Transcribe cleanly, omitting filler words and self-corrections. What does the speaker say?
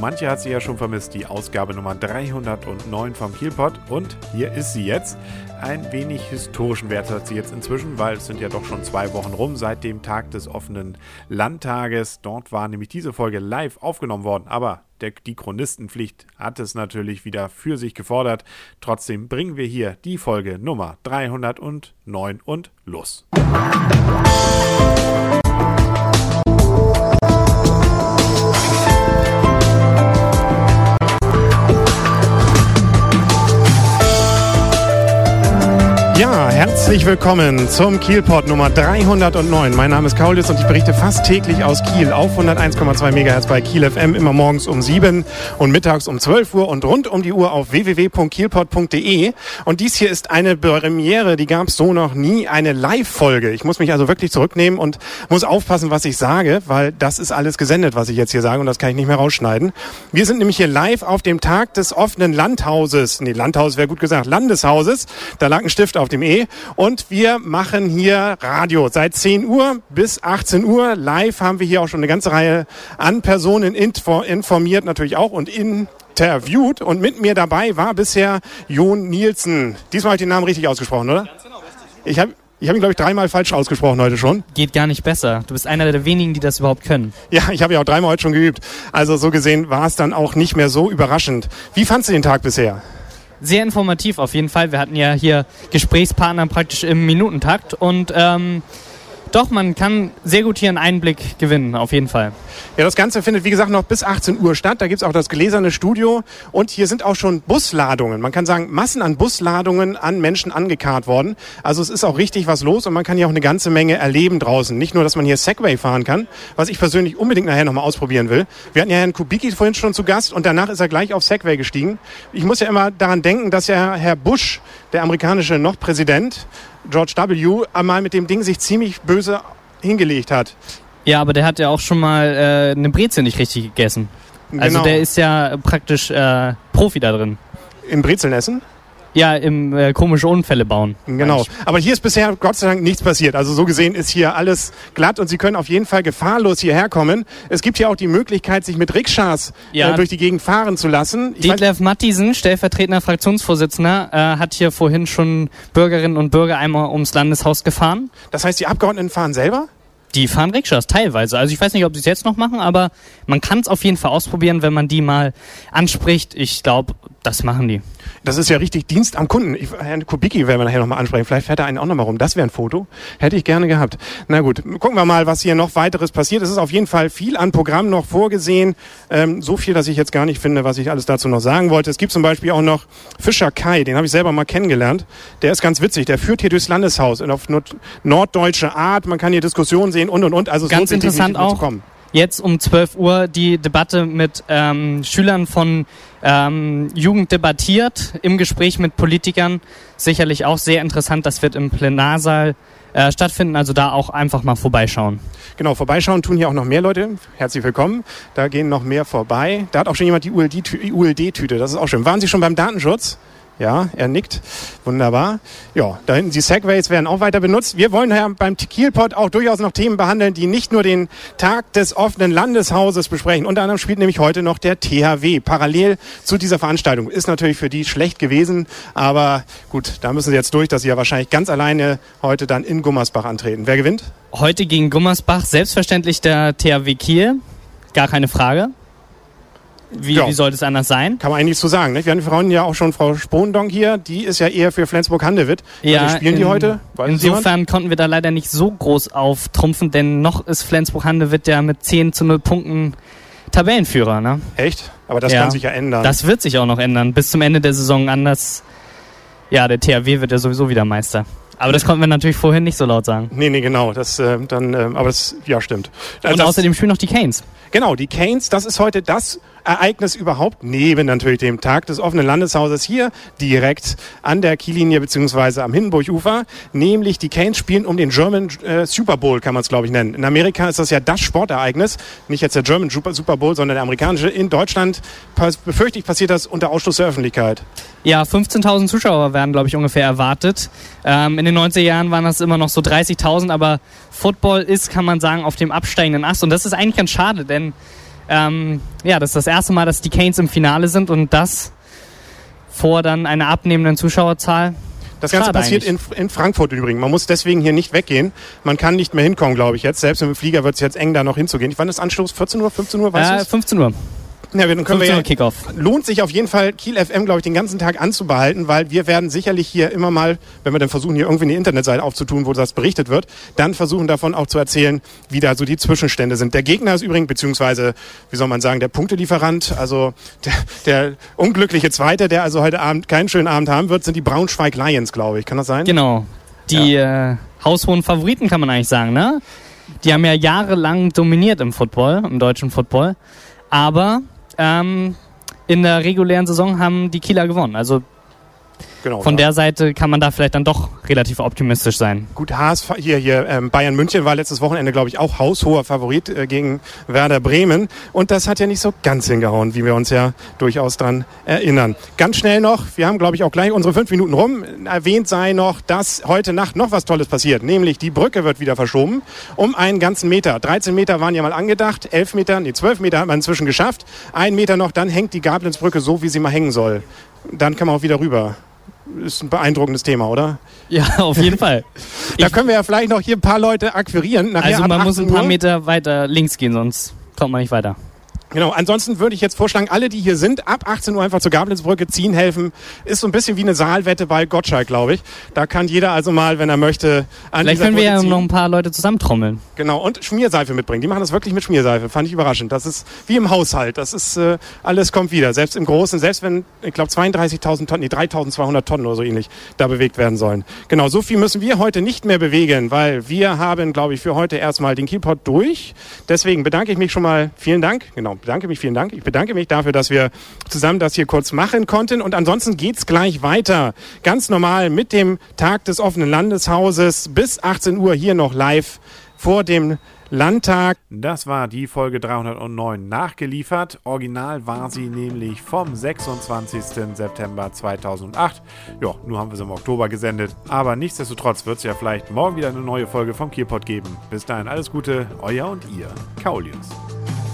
manche hat sie ja schon vermisst, die Ausgabe Nummer 309 vom Kielpot. Und hier ist sie jetzt. Ein wenig historischen Wert hat sie jetzt inzwischen, weil es sind ja doch schon 2 Wochen rum seit dem Tag des offenen Landtages. Dort war nämlich diese Folge live aufgenommen worden, aber die Chronistenpflicht hat es natürlich wieder für sich gefordert. Trotzdem bringen wir hier die Folge Nummer 309 und los. Ja, herzlich willkommen zum Kielpot Nummer 309. Mein Name ist Kaulis und ich berichte fast täglich aus Kiel auf 101,2 MHz bei Kiel FM, immer morgens um 7 und mittags um 12 Uhr und rund um die Uhr auf www.kielpot.de. Und dies hier ist eine Premiere, die gab es so noch nie, eine Live-Folge. Ich muss mich also wirklich zurücknehmen und muss aufpassen, was ich sage, weil das ist alles gesendet, was ich jetzt hier sage und das kann ich nicht mehr rausschneiden. Wir sind nämlich hier live auf dem Tag des offenen Landhauses. Nee, Landhaus wäre gut gesagt, Landeshauses. Da lag ein Stift auf dem E. Und wir machen hier Radio seit 10 Uhr bis 18 Uhr. Live haben wir hier auch schon eine ganze Reihe an Personen informiert, natürlich auch und interviewt. Und mit mir dabei war bisher Jon Nielsen. Diesmal habe ich den Namen richtig ausgesprochen, oder? Ganz genau, richtig. Ich habe ihn, glaube ich, 3-mal falsch ausgesprochen heute schon. Geht gar nicht besser. Du bist einer der wenigen, die das überhaupt können. Ja, ich habe ja auch 3-mal heute schon geübt. Also so gesehen war es dann auch nicht mehr so überraschend. Wie fandst du den Tag bisher? Sehr informativ auf jeden Fall. Wir hatten ja hier Gesprächspartner praktisch im Minutentakt und doch, man kann sehr gut hier einen Einblick gewinnen, auf jeden Fall. Ja, das Ganze findet, wie gesagt, noch bis 18 Uhr statt. Da gibt es auch das gläserne Studio und hier sind auch schon Busladungen. Man kann sagen, Massen an Busladungen an Menschen angekarrt worden. Also es ist auch richtig was los und man kann hier auch eine ganze Menge erleben draußen. Nicht nur, dass man hier Segway fahren kann, was ich persönlich unbedingt nachher nochmal ausprobieren will. Wir hatten ja Herrn Kubicki vorhin schon zu Gast und danach ist er gleich auf Segway gestiegen. Ich muss ja immer daran denken, dass ja Herr Bush, der amerikanische noch Präsident, George W., einmal mit dem Ding sich ziemlich böse hingelegt hat. Ja, aber der hat ja auch schon mal eine Brezel nicht richtig gegessen. Also der ist ja praktisch Profi da drin. Im Brezelnessen? Ja, im komische Unfälle bauen. Genau. Aber hier ist bisher Gott sei Dank nichts passiert. Also so gesehen ist hier alles glatt und Sie können auf jeden Fall gefahrlos hierher kommen. Es gibt hier auch die Möglichkeit, sich mit Rikschas durch die Gegend fahren zu lassen. Detlef Mattiesen, stellvertretender Fraktionsvorsitzender, hat hier vorhin schon Bürgerinnen und Bürger einmal ums Landeshaus gefahren. Das heißt, die Abgeordneten fahren selber? Die fahren Rikschas, teilweise. Also ich weiß nicht, ob sie es jetzt noch machen, aber man kann es auf jeden Fall ausprobieren, wenn man die mal anspricht. Ich glaube, das machen die. Das ist ja richtig Dienst am Kunden. Herrn Kubicki werden wir nachher nochmal ansprechen. Vielleicht fährt er einen auch nochmal rum. Das wäre ein Foto. Hätte ich gerne gehabt. Na gut, gucken wir mal, was hier noch weiteres passiert. Es ist auf jeden Fall viel an Programm noch vorgesehen. So viel, dass ich jetzt gar nicht finde, was ich alles dazu noch sagen wollte. Es gibt zum Beispiel auch noch Fischer Kai. Den habe ich selber mal kennengelernt. Der ist ganz witzig. Der führt hier durchs Landeshaus und auf norddeutsche Art. Man kann hier Diskussionen sehen und. Also es ganz interessant auch. Jetzt um 12 Uhr die Debatte mit Schülern von Jugend debattiert im Gespräch mit Politikern. Sicherlich auch sehr interessant. Das wird im Plenarsaal stattfinden. Also da auch einfach mal vorbeischauen. Genau, vorbeischauen tun hier auch noch mehr Leute. Herzlich willkommen. Da gehen noch mehr vorbei. Da hat auch schon jemand die ULD-Tüte. Das ist auch schön. Waren Sie schon beim Datenschutz? Ja, er nickt. Wunderbar. Ja, da hinten die Segways werden auch weiter benutzt. Wir wollen ja beim Kielpot auch durchaus noch Themen behandeln, die nicht nur den Tag des offenen Landeshauses besprechen. Unter anderem spielt nämlich heute noch der THW parallel zu dieser Veranstaltung. Ist natürlich für die schlecht gewesen, aber gut, da müssen sie jetzt durch, dass sie ja wahrscheinlich ganz alleine heute dann in Gummersbach antreten. Wer gewinnt? Heute gegen Gummersbach selbstverständlich der THW Kiel. Gar keine Frage. Wie sollte es anders sein? Kann man eigentlich so sagen. Nicht? Wir hatten vorhin ja auch schon Frau Spondong hier. Die ist ja eher für Flensburg-Handewitt. Ja, also spielen die heute? Insofern konnten wir da leider nicht so groß auftrumpfen, denn noch ist Flensburg-Handewitt ja mit 10-0 Punkten Tabellenführer. Ne? Echt? Aber das kann sich ja ändern. Das wird sich auch noch ändern. Bis zum Ende der Saison anders. Ja, der THW wird ja sowieso wieder Meister. Aber das konnten wir natürlich vorhin nicht so laut sagen. Nee, genau. Das, aber das, ja, stimmt. Und außerdem spielen noch die Canes. Genau, die Canes, das ist heute das Ereignis überhaupt, neben natürlich dem Tag des offenen Landeshauses hier direkt an der Kiellinie bzw. am Hindenburg-Ufer. Nämlich die Canes spielen um den German Super Bowl, kann man es glaube ich nennen. In Amerika ist das ja das Sportereignis, nicht jetzt der German Super Bowl, sondern der amerikanische. In Deutschland befürchte ich, passiert das unter Ausschluss der Öffentlichkeit. Ja, 15.000 Zuschauer werden, glaube ich, ungefähr erwartet. In den 90er Jahren waren das immer noch so 30.000, aber Football ist, kann man sagen, auf dem absteigenden Ast. Und das ist eigentlich ganz schade, denn das ist das erste Mal, dass die Canes im Finale sind und das vor dann einer abnehmenden Zuschauerzahl. Das Ganze passiert in Frankfurt übrigens. Man muss deswegen hier nicht weggehen. Man kann nicht mehr hinkommen, glaube ich jetzt. Selbst im Flieger wird es jetzt eng, da noch hinzugehen. Wann ist Anstoß? 14 Uhr, 15 Uhr? 15 Uhr. Ja, dann können 15 Uhr Kickoff. Lohnt sich auf jeden Fall, Kiel FM, glaube ich, den ganzen Tag anzubehalten, weil wir werden sicherlich hier immer mal, wenn wir dann versuchen, hier irgendwie eine Internetseite aufzutun, wo das berichtet wird, dann versuchen davon auch zu erzählen, wie da so die Zwischenstände sind. Der Gegner ist übrigens, beziehungsweise, wie soll man sagen, der Punktelieferant, also der unglückliche Zweite, der also heute Abend keinen schönen Abend haben wird, sind die Braunschweig Lions, glaube ich. Kann das sein? Genau. Die haushohen Favoriten, kann man eigentlich sagen, ne? Die haben ja jahrelang dominiert im Football, im deutschen Football. Aber in der regulären Saison haben die Kieler gewonnen. Also genau, von der Seite kann man da vielleicht dann doch relativ optimistisch sein. Gut, Bayern München war letztes Wochenende, glaube ich, auch haushoher Favorit gegen Werder Bremen. Und das hat ja nicht so ganz hingehauen, wie wir uns ja durchaus dran erinnern. Ganz schnell noch, wir haben, glaube ich, auch gleich unsere 5 Minuten rum. Erwähnt sei noch, dass heute Nacht noch was Tolles passiert. Nämlich die Brücke wird wieder verschoben um einen ganzen Meter. 13 Meter waren ja mal angedacht, 12 Meter hat man inzwischen geschafft. 1 Meter noch, dann hängt die Gablitzbrücke so, wie sie mal hängen soll. Dann kann man auch wieder rüber. Ist ein beeindruckendes Thema, oder? Ja, auf jeden Fall. Da können wir ja vielleicht noch hier ein paar Leute akquirieren. Nachher also man muss ein paar Meter weiter links gehen, sonst kommt man nicht weiter. Genau, ansonsten würde ich jetzt vorschlagen, alle, die hier sind, ab 18 Uhr einfach zur Gablitzbrücke ziehen, helfen. Ist so ein bisschen wie eine Saalwette bei Gottschalk, glaube ich. Da kann jeder also mal, wenn er möchte, an vielleicht können wir ja noch ein paar Leute zusammentrommeln. Genau, und Schmierseife mitbringen. Die machen das wirklich mit Schmierseife. Fand ich überraschend. Das ist wie im Haushalt. Das ist, alles kommt wieder. Selbst im Großen, selbst wenn, ich glaube, 32.000 Tonnen, 3.200 Tonnen oder so ähnlich da bewegt werden sollen. Genau, so viel müssen wir heute nicht mehr bewegen, weil wir haben, glaube ich, für heute erstmal den Kielpot durch. Deswegen bedanke ich mich schon mal. Vielen Dank. Genau. Vielen Dank. Ich bedanke mich dafür, dass wir zusammen das hier kurz machen konnten. Und ansonsten geht's gleich weiter. Ganz normal mit dem Tag des offenen Landeshauses bis 18 Uhr hier noch live vor dem Landtag. Das war die Folge 309 nachgeliefert. Original war sie nämlich vom 26. September 2008. Ja, nur haben wir sie im Oktober gesendet. Aber nichtsdestotrotz wird es ja vielleicht morgen wieder eine neue Folge vom Kielpot geben. Bis dahin alles Gute, euer und ihr, Kaulius.